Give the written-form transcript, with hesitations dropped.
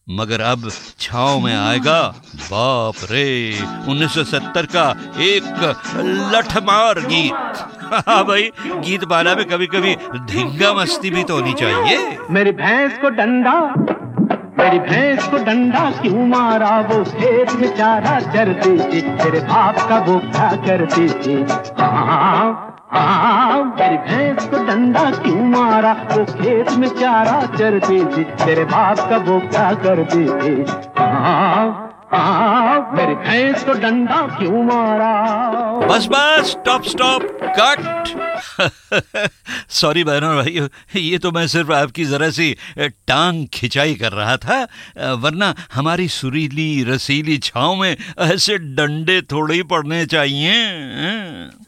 मगर अब छाँव में आएगा, बाप रे, 1970 का एक लठमार गीत। हाँ भाई, गीत बाला में कभी कभी धिंगा मस्ती भी तो होनी चाहिए। मेरी भैंस को डंडा क्यों मारा, वो खेत में चारा चरती थी, तेरे बाप का वो क्या करती थी। मेरी भैंस को डंडा क्यों मारा, वो खेत में चारा चरती थी, तेरे बाप का वो क्या करती थी। मेरी भैंस को डंडा क्यों मारा। Bus stop cut. सॉरी बहनों और भाइयों, ये तो मैं सिर्फ आपकी जरा सी टांग खिंचाई कर रहा था, वरना हमारी सुरीली रसीली छांव में ऐसे डंडे थोड़े ही पड़ने चाहिए।